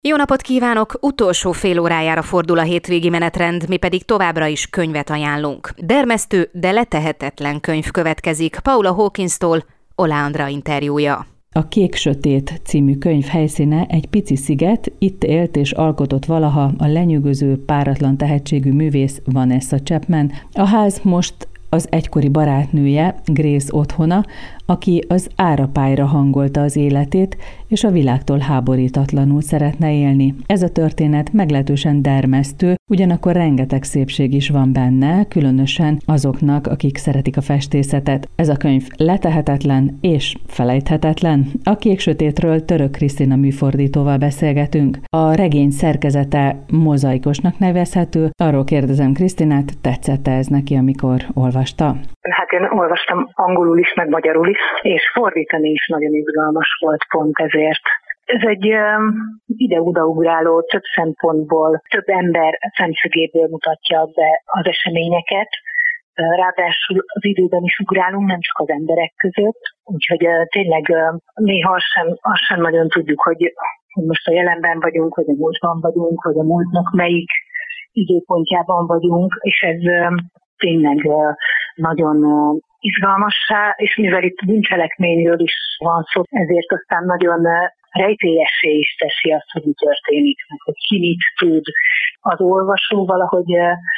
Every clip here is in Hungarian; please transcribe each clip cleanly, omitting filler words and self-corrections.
Jó napot kívánok! Utolsó fél órájára fordul a hétvégi menetrend, mi pedig továbbra is könyvet ajánlunk. Dermesztő, de letehetetlen könyv következik Paula Hawkinstól, Oláh Andra interjúja. A Kék-sötét című könyv helyszíne egy pici sziget, itt élt és alkotott valaha a lenyűgöző, páratlan tehetségű művész Vanessa Chapman. A ház most az egykori barátnője, Grace otthona, aki az árapályra hangolta az életét, és a világtól háborítatlanul szeretne élni. Ez a történet meglehetősen dermesztő, ugyanakkor rengeteg szépség is van benne, különösen azoknak, akik szeretik a festészetet. Ez a könyv letehetetlen és felejthetetlen. A Kék-sötétről Török Krisztina műfordítóval beszélgetünk. A regény szerkezete mozaikosnak nevezhető. Arról kérdezem Krisztinát, tetszett-e ez neki, amikor olvasta? Hát én olvastam angolul is, meg magyarul is, és fordítani is nagyon izgalmas volt pont ezért. Ez egy ide-oda ugráló, több szempontból, több ember szemszögéből mutatja be az eseményeket. Ráadásul az időben is ugrálunk, nem csak az emberek között, úgyhogy tényleg néha azt sem nagyon tudjuk, hogy most a jelenben vagyunk, vagy a múltban vagyunk, vagy a múltnak melyik időpontjában vagyunk, és ez tényleg nagyon izgalmassá, és mivel itt bűncselekményről is van szó, ezért aztán nagyon rejtélyessé is teszi azt, hogy mi történik, hogy ki mit tud. Az olvasó valahogy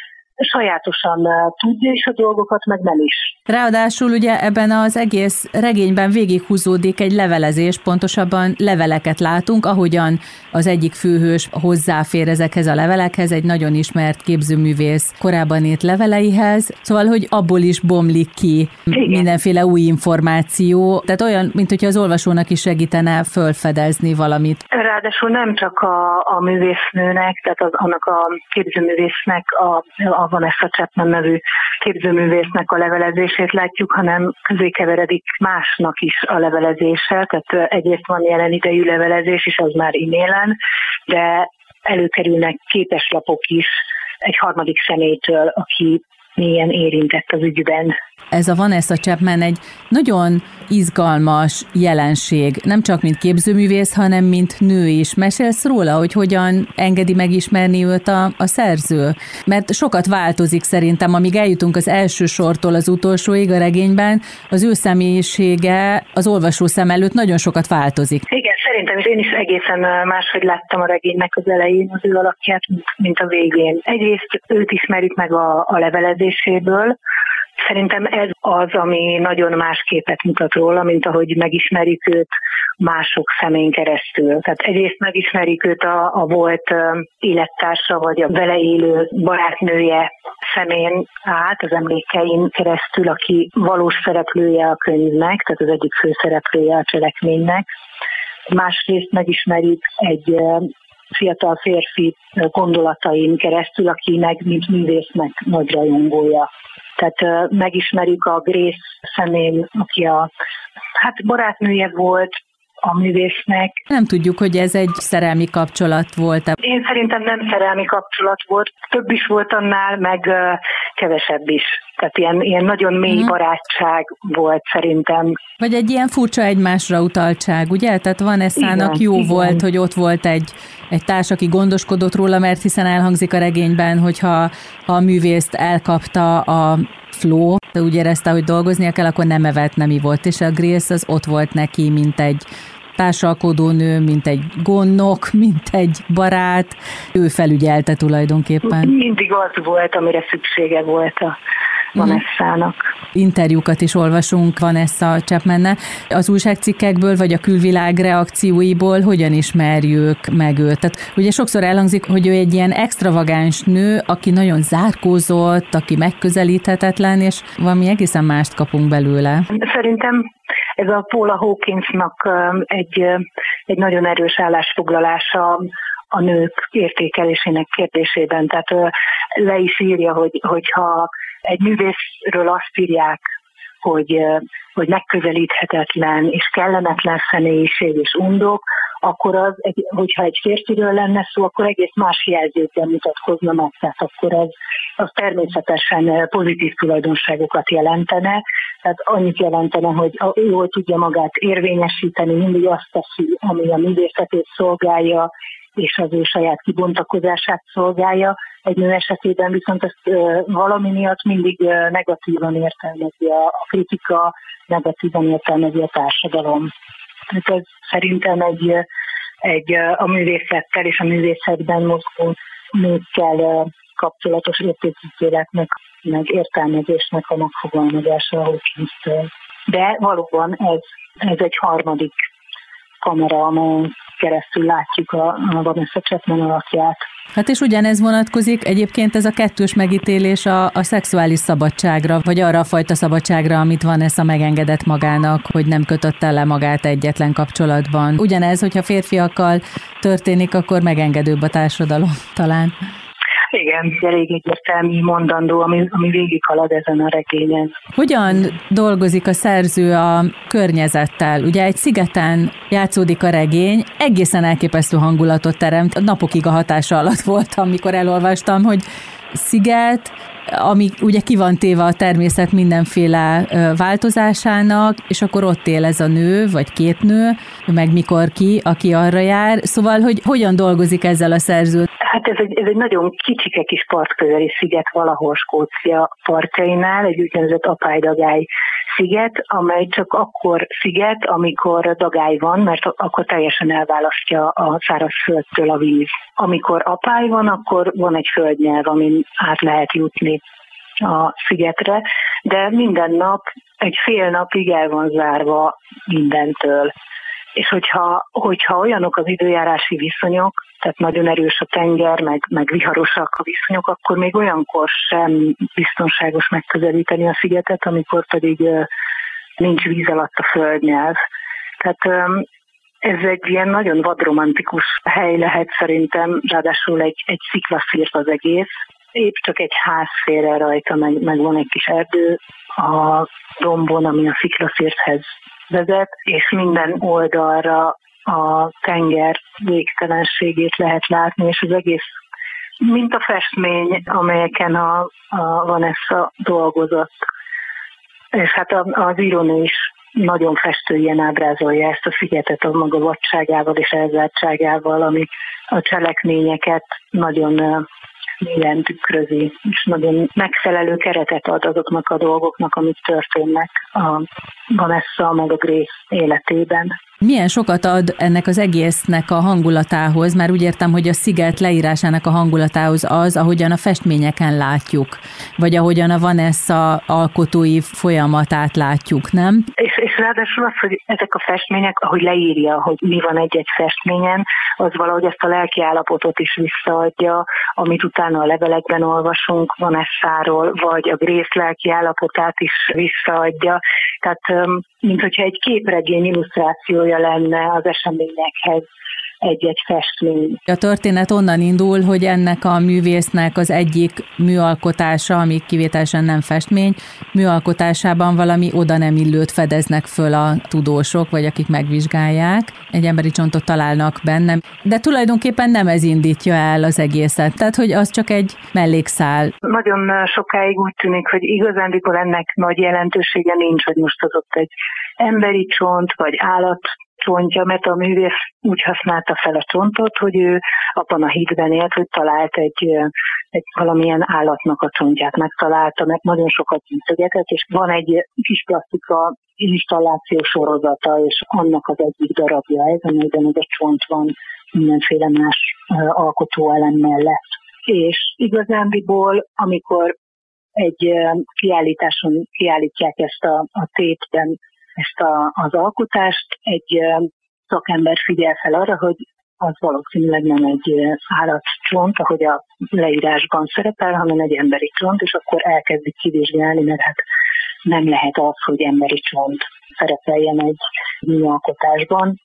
sajátosan tudja is a dolgokat, meg nem is. Ráadásul ugye ebben az egész regényben végighúzódik egy levelezés, pontosabban leveleket látunk, ahogyan az egyik főhős hozzáfér ezekhez a levelekhez, egy nagyon ismert képzőművész korábban írt leveleihez, szóval, hogy abból is bomlik ki mindenféle új információ, tehát olyan, mint hogyha az olvasónak is segítene fölfedezni valamit. Ráadásul nem csak a művésznőnek, tehát annak a képzőművésznek, a Vanessa Chapman nevű képzőművésznek a levelezését látjuk, hanem közé keveredik másnak is a levelezése, tehát egyrészt van jelen idejű levelezés is, az már e-mailen, de előkerülnek képeslapok is egy harmadik személytől, aki mélyen érintett az ügyben. Ez a Vanessa Chapman egy nagyon izgalmas jelenség, nem csak mint képzőművész, hanem mint nő is. Mesélsz róla, hogy hogyan engedi megismerni őt a szerző? Mert sokat változik szerintem, amíg eljutunk az első sortól az utolsóig a regényben, az ő személyisége az olvasó szem előtt nagyon sokat változik. Igen, szerintem én is egészen máshogy láttam a regénynek az elején az ő alakját, mint a végén. Egyrészt őt ismerjük meg a levelezéséből. Szerintem ez az, ami nagyon más képet mutat róla, mint ahogy megismerjük őt mások szemén keresztül. Tehát egyrészt megismerjük őt a volt élettársa, vagy a vele élő barátnője szemén át, az emlékein keresztül, aki valós szereplője a könyvnek, tehát az egyik főszereplője a cselekménynek. Másrészt megismerjük egy fiatal férfi gondolatain keresztül, aki meg mint művésznek nagy rajongója. Tehát megismerjük a Grace szemén, aki barátnője volt a művésznek. Nem tudjuk, hogy ez egy szerelmi kapcsolat volt. Én szerintem nem szerelmi kapcsolat volt. Több is volt annál, meg kevesebb is. Tehát ilyen nagyon mély barátság volt szerintem. Vagy egy ilyen furcsa egymásra utaltság, ugye? Tehát Vanessa-nak jó volt, hogy ott volt egy társ, aki gondoskodott róla, mert hiszen elhangzik a regényben, hogyha a művészt elkapta a Flo, de úgy érezte, hogy dolgoznia kell, akkor nem evett, nem ivott, és a Grace az ott volt neki, mint egy társalkodónő, mint egy gondnok, mint egy barát. Ő felügyelte tulajdonképpen. Mindig az volt, amire szüksége volt a Vanessa-nak. Interjúkat is olvasunk Vanessa Chapmannel. Az újságcikkekből, vagy a külvilág reakcióiból hogyan ismerjük meg őt? Tehát ugye sokszor elhangzik, hogy ő egy ilyen extravagáns nő, aki nagyon zárkózott, aki megközelíthetetlen, és valami egészen mást kapunk belőle. Szerintem ez a Paula Hawkinsnak egy nagyon erős állásfoglalása a nők értékelésének kérdésében. Tehát le is írja, hogyha egy művészről azt írják, hogy megközelíthetetlen és kellemetlen személyiség és undok, akkor hogyha egy férfiről lenne szó, akkor egész más jelzőkben mutatkozna meg, tehát akkor az természetesen pozitív tulajdonságokat jelentene, tehát annyit jelentene, hogy jól tudja magát érvényesíteni, mindig azt teszi, ami a művészetét szolgálja, és az ő saját kibontakozását szolgálja. Egy nő esetében viszont ezt valami miatt mindig negatívan értelmezi a kritika, negatívan értelmezi a társadalom. Tehát ez szerintem egy a művészettel és a művészetben mozgó nőkkel kapcsolatos értékítéletnek, meg értelmezésnek a megfogalmazása a Hawkins-től. De valóban ez egy harmadik kamera, amelyen keresztül látjuk a Vanessa Chapman alakját. Hát és ugyanez vonatkozik egyébként ez a kettős megítélés a szexuális szabadságra, vagy arra a fajta szabadságra, amit Vanessa megengedett magának, hogy nem kötötte le magát egyetlen kapcsolatban. Ugyanez, hogyha férfiakkal történik, akkor megengedőbb a társadalom talán. Igen, elég egyértelmű mondandó, ami végighalad ezen a regényen. Hogyan dolgozik a szerző a környezettel? Ugye egy szigeten játszódik a regény, egészen elképesztő hangulatot teremt. Napokig a hatása alatt voltam, mikor elolvastam, hogy sziget, ami ugye ki van téve a természet mindenféle változásának, és akkor ott él ez a nő, vagy két nő, meg mikor ki, aki arra jár. Szóval, hogy hogyan dolgozik ezzel a szerző? Hát ez egy nagyon kicsike kis partközeli sziget valahol Skócia partjainál, egy úgynevezett apály-dagály sziget, amely csak akkor sziget, amikor dagály van, mert akkor teljesen elválasztja a szárazföldtől a víz. Amikor apály van, akkor van egy földnyelv, amin át lehet jutni a szigetre, de minden nap, egy fél napig el van zárva mindentől. És hogyha olyanok az időjárási viszonyok, tehát nagyon erős a tenger, meg viharosak a viszonyok, akkor még olyankor sem biztonságos megközelíteni a szigetet, amikor pedig nincs víz alatt a földnyelv. Tehát ez egy ilyen nagyon vadromantikus hely lehet szerintem, ráadásul egy sziklaszírt az egész. Épp csak egy ház félre rajta, meg van egy kis erdő a dombon, ami a sziklaszírthez vezet, és minden oldalra a tenger végtelenségét lehet látni, és az egész, mint a festmény, amelyeken a Vanessa dolgozott. És hát az írónő is nagyon festően ábrázolja ezt a szigetet a maga vadságával és elzártságával, ami a cselekményeket nagyon mélyen tükrözi, és nagyon megfelelő keretet ad azoknak a dolgoknak, amik történnek a Vanessa meg a Grace életében. Milyen sokat ad ennek az egésznek a hangulatához? Már úgy értem, hogy a sziget leírásának a hangulatához az, ahogyan a festményeken látjuk, vagy ahogyan a Vanessa alkotói folyamatát látjuk, nem? És ráadásul az, hogy ezek a festmények, ahogy leírja, hogy mi van egy-egy festményen, az valahogy ezt a lelki állapotot is visszaadja, amit utána a levelekben olvasunk Vanessáról, vagy a Grace lelki állapotát is visszaadja. Tehát, mint hogyha egy képregény illusztrációja lenne az eseményekhez egy-egy festmény. A történet onnan indul, hogy ennek a művésznek az egyik műalkotása, ami kivételesen nem festmény, műalkotásában valami oda nem illőt fedeznek föl a tudósok, vagy akik megvizsgálják. Egy emberi csontot találnak benne, de tulajdonképpen nem ez indítja el az egészet, tehát hogy az csak egy mellékszál. Nagyon sokáig úgy tűnik, hogy igazándiból ennek nagy jelentősége nincs, hogy most az ott egy emberi csont, vagy állatcsontja, mert a művész úgy használta fel a csontot, hogy ő abban a hitben élt, hogy talált egy valamilyen állatnak a csontját megtalálta, mert nagyon sokat gyűjtögetett, és van egy kis plastika installáció sorozata, és annak az egyik darabja ez, amelyben ez a csont van mindenféle más alkotóelem mellett. És igazándiból, amikor egy kiállításon kiállítják ezt a tépben, ezt az alkotást, egy szakember figyel fel arra, hogy az valószínűleg nem egy állatcsont, ahogy a leírásban szerepel, hanem egy emberi csont, és akkor elkezdik kivizsgálni, mert hát nem lehet az, hogy emberi csont szerepeljen egy műalkotásban,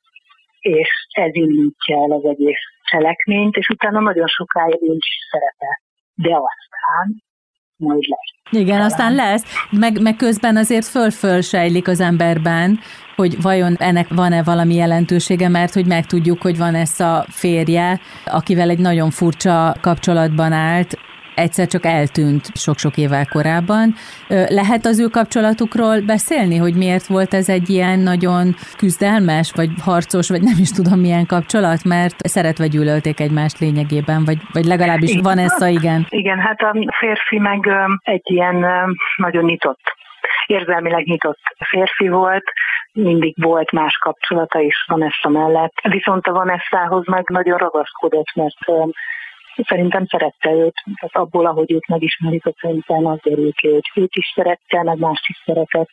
és ez indítja el az egész cselekményt, és utána nagyon sokáig nincs szerepe. De aztán majd lesz. Igen, aztán lesz, meg közben azért föl-fölsejlik az emberben, hogy vajon ennek van-e valami jelentősége, mert hogy megtudjuk, hogy van ez a férje, akivel egy nagyon furcsa kapcsolatban állt, egyszer csak eltűnt sok-sok évvel korábban. Lehet az ő kapcsolatukról beszélni, hogy miért volt ez egy ilyen nagyon küzdelmes, vagy harcos, vagy nem is tudom milyen kapcsolat, mert szeretve gyűlölték egymást lényegében, vagy legalábbis Vanessa, igen. Igen, hát a férfi meg egy ilyen nagyon nyitott, érzelmileg nyitott férfi volt, mindig volt más kapcsolata is Vanessa mellett. Viszont a Vanessához meg nagyon ragaszkodott, mert szerintem szerette őt, tehát abból, ahogy őt megismerik a könyvben, az derül ki, hogy őt is szerette, meg mást is szeretett.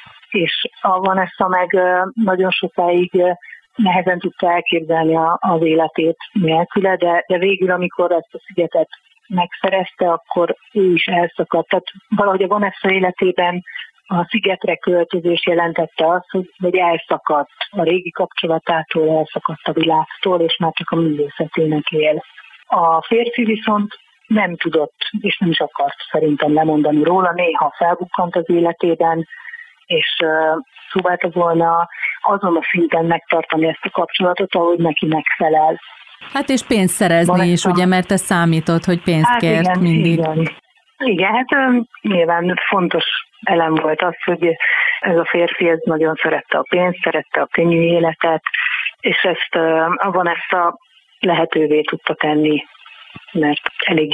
És a Vanessa meg nagyon sokáig nehezen tudta elképzelni az életét nélküle, de végül, amikor ezt a szigetet megszerezte, akkor ő is elszakadt. Tehát valahogy a Vanessa életében a szigetre költözés jelentette azt, hogy elszakadt a régi kapcsolatától, elszakadt a világtól, és már csak a művészetének él. A férfi viszont nem tudott, és nem is akart szerintem lemondani róla, néha felbukkant az életében, és próbálta volna azon a szinten megtartani ezt a kapcsolatot, ahogy neki megfelel. Hát és pénzt szerezni is, ugye, mert ez számított, hogy pénzt kért igen, mindig. Igen, hát nyilván fontos elem volt az, hogy ez a férfi ez nagyon szerette a pénzt, szerette a könnyű életet, és ezt a Vanessa lehetővé tudta tenni, mert elég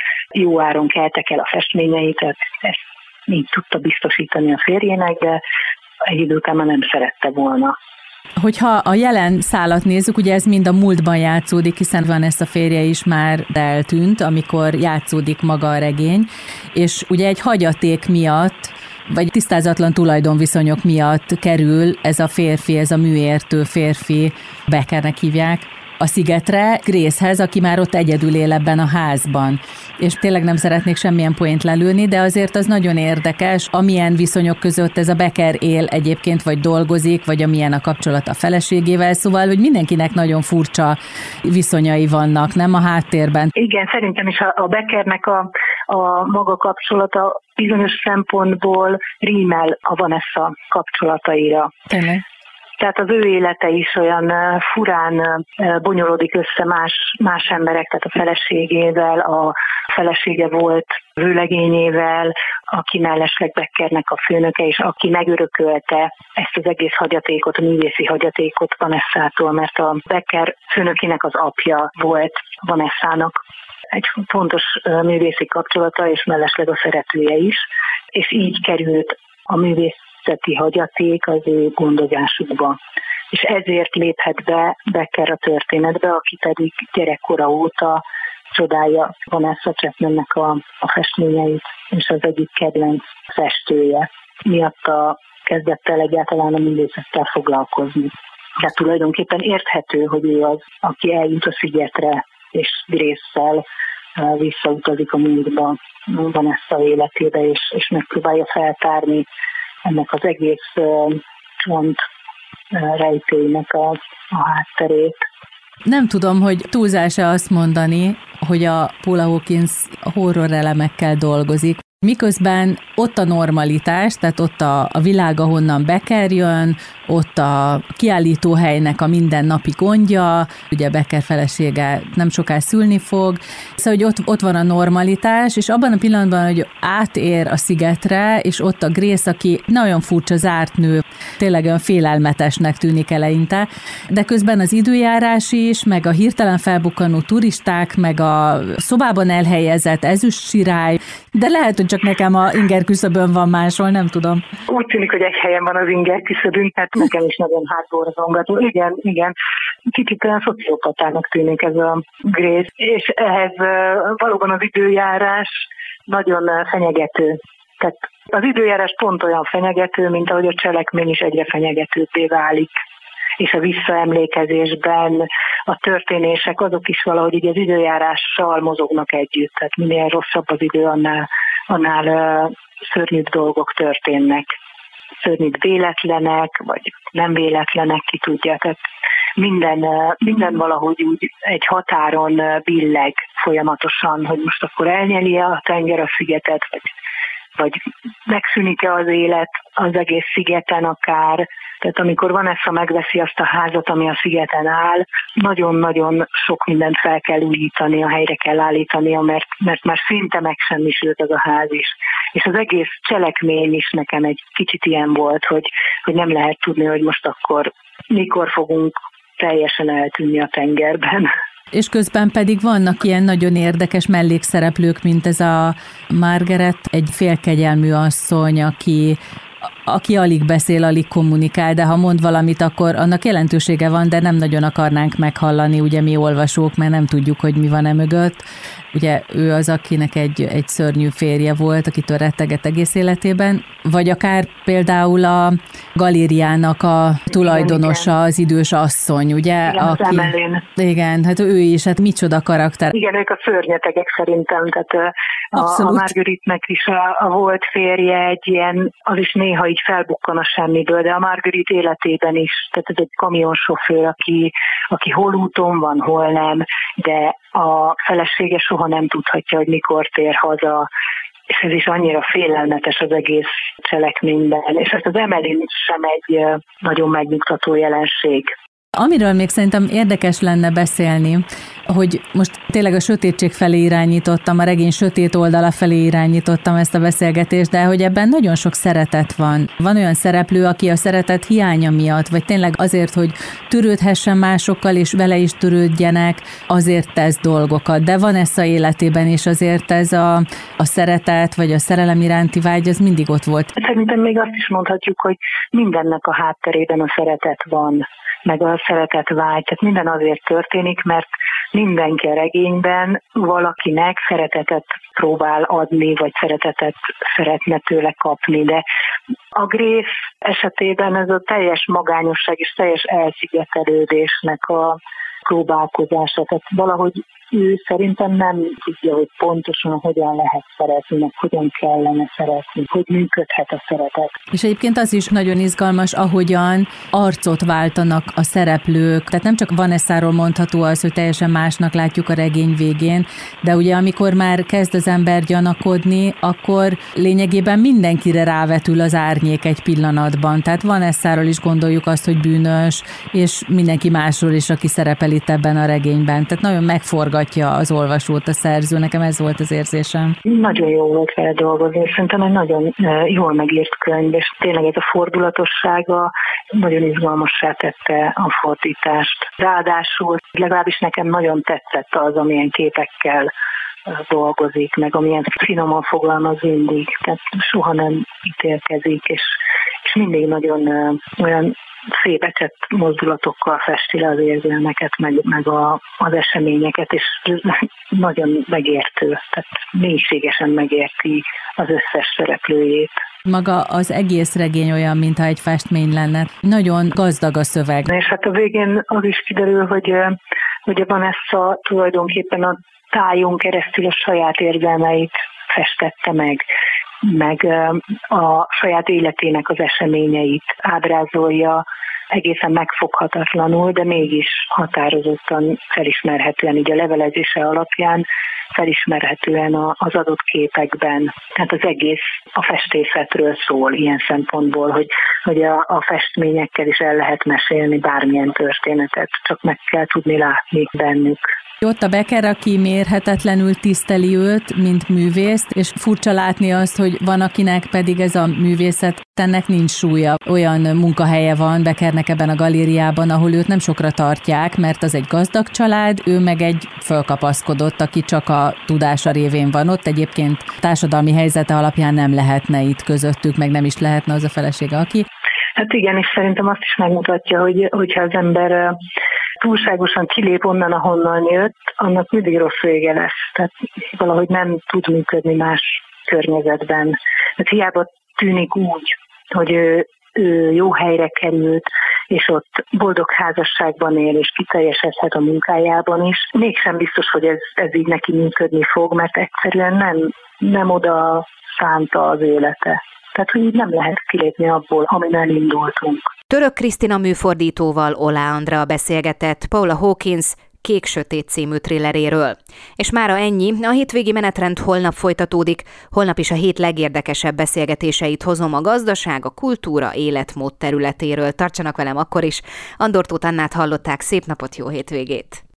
jó áron keltek el a festményeit, tehát ezt így tudta biztosítani a férjének, de egy idő után már nem szerette volna. Hogyha a jelen szálat nézzük, ugye ez mind a múltban játszódik, hiszen Vanessa férje is már eltűnt, amikor játszódik maga a regény, és ugye egy hagyaték miatt, vagy tisztázatlan tulajdonviszonyok miatt kerül ez a férfi, ez a műértő férfi, Beckernek hívják, a szigetre, Gracehez, aki már ott egyedül él ebben a házban. És tényleg nem szeretnék semmilyen poént lelőni, de azért az nagyon érdekes, amilyen viszonyok között ez a Becker él egyébként, vagy dolgozik, vagy amilyen a kapcsolat a feleségével, szóval, hogy mindenkinek nagyon furcsa viszonyai vannak, nem a háttérben. Igen, szerintem is a Beckernek a maga kapcsolata bizonyos szempontból rímel a Vanessa kapcsolataira. Tényleg? Tehát az ő élete is olyan furán bonyolódik össze más emberek, tehát a feleségével, a felesége volt vőlegényével, aki mellesleg Beckernek a főnöke, és aki megörökölte ezt az egész hagyatékot, a művészi hagyatékot Vanessától, mert a Becker főnökének az apja volt Vanessának egy fontos művészi kapcsolata, és mellesleg a szeretője is, és így került a művészeti hagyaték az ő gondozásukba. És ezért léphet be Becker a történetbe, aki pedig gyerekkora óta csodálja Vanessa Chapmannek a festményeit, és az egyik kedvenc festője. Miatta kezdett el egyáltalán a művészettel foglalkozni. De tulajdonképpen érthető, hogy ő az, aki eljut a szigetre, és Grace-szel visszautazik a múltba Vanessa életébe, és megpróbálja feltárni ennek az egész csont rejtélynek a hátterét. Nem tudom, hogy túlzás-e azt mondani, hogy a Paula Hawkins horror elemekkel dolgozik, miközben ott a normalitás, tehát ott a világ, ahonnan Becker jön, ott a kiállítóhelynek a mindennapi gondja, ugye Becker felesége nem soká szülni fog, szóval, hogy ott van a normalitás, és abban a pillanatban, hogy átér a szigetre, és ott a Grace, aki nagyon furcsa zárt nő, tényleg olyan félelmetesnek tűnik eleinte, de közben az időjárás is, meg a hirtelen felbukkanó turisták, meg a szobában elhelyezett ezüstsirály, de lehet, hogy csak nekem a inger küszöbön van máshol, nem tudom. Úgy tűnik, hogy egy helyen van az inger küszöbünk, hát nekem is nagyon hátborzongató. Igen. Kicsit olyan szociopatának tűnik ez a Grace, és ehhez valóban az időjárás nagyon fenyegető. Tehát az időjárás pont olyan fenyegető, mint ahogy a cselekmény is egyre fenyegetőbbé válik. És a visszaemlékezésben a történések azok is valahogy így az időjárással mozognak együtt. Tehát minél rosszabb az idő, annál szörnyűbb dolgok történnek. Szörnyűbb véletlenek, vagy nem véletlenek, ki tudja. Tehát minden valahogy úgy egy határon billeg folyamatosan, hogy most akkor elnyeli a tenger a szigetet, vagy megszűnik-e az élet az egész szigeten akár. Tehát amikor Vanessa megveszi azt a házat, ami a szigeten áll, nagyon-nagyon sok mindent fel kell újítania, helyre kell állítania, mert már szinte megsemmisült az a ház is. És az egész cselekmény is nekem egy kicsit ilyen volt, hogy nem lehet tudni, hogy most akkor mikor fogunk teljesen eltűnni a tengerben. És közben pedig vannak ilyen nagyon érdekes mellékszereplők, mint ez a Margaret, egy félkegyelmű asszony, aki alig beszél, alig kommunikál, de ha mond valamit, akkor annak jelentősége van, de nem nagyon akarnánk meghallani, ugye mi olvasók, mert nem tudjuk, hogy mi van mögött. Ugye ő az, akinek egy szörnyű férje volt, akitől retteget egész életében, vagy akár például a galériának a tulajdonosa, az idős asszony, ugye? Igen, aki, az Emelin. Igen, hát ő is, hát micsoda karakter. Igen, ők a szörnyetegek szerintem, tehát a Marguerite-nek is a volt férje egy ilyen, az is néha így felbukkan a semmiből, de a Marguerite életében is, tehát ez egy kamionsofőr, aki hol úton van, hol nem, de a felesége soha nem tudhatja, hogy mikor tér haza, és ez is annyira félelmetes az egész cselekményben, és ezt az Emelin sem egy nagyon megnyugtató jelenség. Amiről még szerintem érdekes lenne beszélni, hogy most tényleg a sötétség felé irányítottam, a regény sötét oldala felé irányítottam ezt a beszélgetést, de hogy ebben nagyon sok szeretet van. Van olyan szereplő, aki a szeretet hiánya miatt, vagy tényleg azért, hogy törődhessen másokkal, és vele is törődjenek, azért tesz dolgokat. De Vanessa életében is azért ez a szeretet, vagy a szerelem iránti vágy, az mindig ott volt. Szerintem még azt is mondhatjuk, hogy mindennek a hátterében a szeretet van, meg a szeretetvágy, tehát minden azért történik, mert mindenki a regényben valakinek szeretetet próbál adni, vagy szeretetet szeretne tőle kapni, de a Grace esetében ez a teljes magányosság és teljes elszigetelődésnek a próbálkozása, tehát valahogy ő szerintem nem tudja, hogy pontosan hogyan lehet szeretni, meg hogyan kellene szeretni, hogy működhet a szeretet. És egyébként az is nagyon izgalmas, ahogyan arcot váltanak a szereplők. Tehát nem csak Vanessáról mondható az, hogy teljesen másnak látjuk a regény végén, de ugye amikor már kezd az ember gyanakodni, akkor lényegében mindenkire rávetül az árnyék egy pillanatban. Tehát Vanessáról is gondoljuk azt, hogy bűnös, és mindenki másról is, aki szerepel itt ebben a regényben. Tehát nagyon megforgatja az olvasót a szerző. Nekem ez volt az érzésem. Nagyon jó volt vele dolgozni, szerintem egy nagyon jól megírt könyv, és tényleg ez a fordulatossága nagyon izgalmassá tette a fordítást. Ráadásul legalábbis nekem nagyon tetszett az, amilyen képekkel dolgozik, meg amilyen finoman fogalmaz mindig. Tehát soha nem ítélkezik, és mindig nagyon olyan szép ecset mozdulatokkal festi le az érzelmeket, meg az eseményeket, és nagyon megértő, tehát mélységesen megérti az összes szereplőjét. Maga az egész regény olyan, mintha egy festmény lenne. Nagyon gazdag a szöveg. És hát a végén az is kiderül, hogy a Vanessa tulajdonképpen a tájon keresztül a saját érzelmeit festette meg a saját életének az eseményeit ábrázolja egészen megfoghatatlanul, de mégis határozottan felismerhetően, így a levelezése alapján felismerhetően az adott képekben. Tehát az egész a festészetről szól ilyen szempontból, hogy a festményekkel is el lehet mesélni bármilyen történetet, csak meg kell tudni látni bennük. Ott a Becker, aki mérhetetlenül tiszteli őt, mint művészt, és furcsa látni azt, hogy van, akinek pedig ez a művészet, ennek nincs súlya. Olyan munkahelye van Beckernek ebben a galériában, ahol őt nem sokra tartják, mert az egy gazdag család, ő meg egy fölkapaszkodott, aki csak a tudása révén van ott. Egyébként társadalmi helyzete alapján nem lehetne itt közöttük, meg nem is lehetne az a felesége, aki. Hát igen, és szerintem azt is megmutatja, hogyha az ember túlságosan kilép onnan, ahonnan jött, annak mindig rossz vége lesz. Tehát valahogy nem tud működni más környezetben. Tehát hiába tűnik úgy, hogy ő jó helyre került, és ott boldog házasságban él, és kiteljesedhet a munkájában is. Mégsem biztos, hogy ez így neki működni fog, mert egyszerűen nem oda szánta az élete. Tehát, hogy így nem lehet kilépni abból, amin elindultunk. Török Krisztina műfordítóval Oláh Andrea beszélgetett Paula Hawkins Kék-sötét című thrilleréről. És mára ennyi, a hétvégi menetrend holnap folytatódik. Holnap is a hét legérdekesebb beszélgetéseit hozom a gazdaság, a kultúra, életmód területéről. Tartsanak velem akkor is. Andor Tóth Annát hallották, szép napot, jó hétvégét!